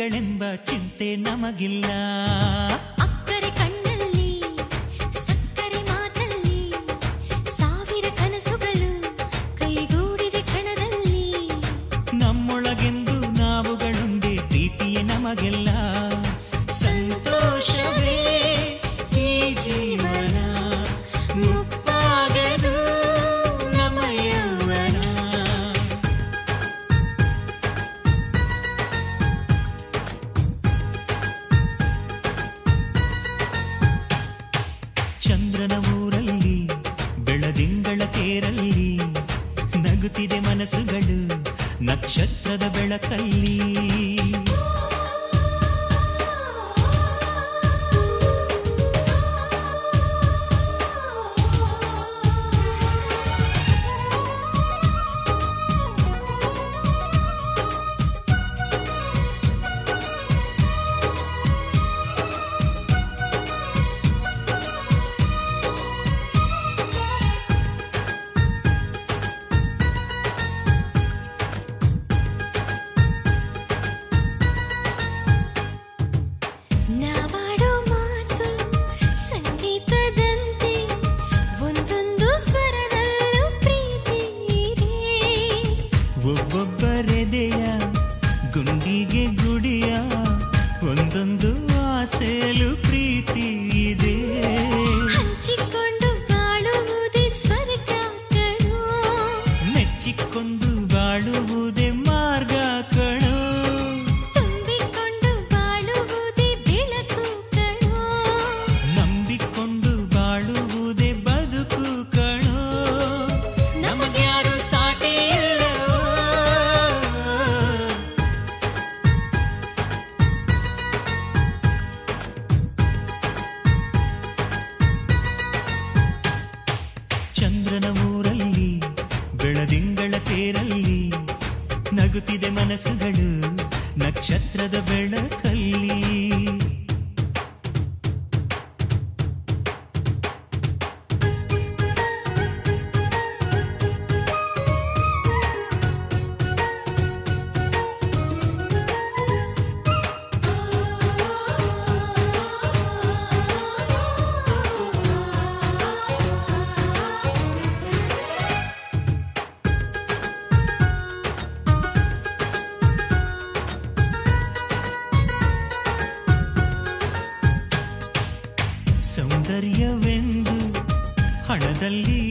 ಪ್ರೀತಿಗಳೆಂಬ ಚಿಂತೆ ನಮಗಿಲ್ಲ. ಅಕ್ಕರೆ ಕಣ್ಣಲ್ಲಿ ಸಕ್ಕರೆ ಮಾತಲ್ಲಿ ಸಾವಿರ ಕನಸುಗಳು ಕೈಗೂಡಿದ ಕ್ಷಣದಲ್ಲಿ. ನಮ್ಮೊಳಗೆಂದು ನಾವುಗಳೊಂದೇ ಪ್ರೀತಿಯೇ ನಮಗೆಲ್ಲ. ಸಂತೋಷವೇ ಈ ಜೀವನ, ಮುಪ್ಪಾಗದು ನಮ್ಮ ಯೌವನ. ಚಂದ್ರನ ಊರಲ್ಲಿ ಬೆಳದಿಂಗಳ ತೇರಲ್ಲಿ ನಗುತ್ತಿದೆ ಮನಸ್ಸುಗಳು ನಕ್ಷತ್ರದ ಬೆಳಕಲ್ಲಿ. ನಾವಾಡೋ ಮಾತು ಸಂಗೀತದಂತೆ ಒಂದೊಂದು ಸ್ವರದಲ್ಲೂ ಪ್ರೀತಿ ಇದೆ. ಒಬ್ಬೊಬ್ಬರೆದೆಯ ಗುಂಡಿಗೆ ಗುಡಿಯ ಒಂದೊಂದು ಆಸೆಯಲು ಪ್ರೀತಿ ಇದೆ. ಹಂಚಿಕೊಂಡು ಬಾಳುವುದೇ ಸ್ವರ್ಗ ಕಣೋ, ಮೆಚ್ಚಿಕೊಂಡು ಬಾಳುವುದೇ ಮಾರ್ಗ ಕಣೋ. ತುಂಬಿಕೊಂಡು ಬಾಳುವುದೇ ಬೆಳಕು ಕಣೋ, ನಂಬಿಕೊಂಡು ಬಾಳುವುದೇ ಬದುಕು ಕಣೋ. ನಮಗ್ಯಾರು ಸಾಟಿ ಇಲ್ಲವೋ. ಚಂದ್ರನ ಊರಲ್ಲಿ ಬೆಳದಿಂಗಳ ತೇರಲ್ಲಿ ನಗುತ್ತಿದೆ ಮನಸ್ಸುಗಳು ನಕ್ಷತ್ರದ ಬೆಳಕಲ್ಲಿ. ಸೌಂದರ್ಯವೆಂದು ಹಣದಲ್ಲಿ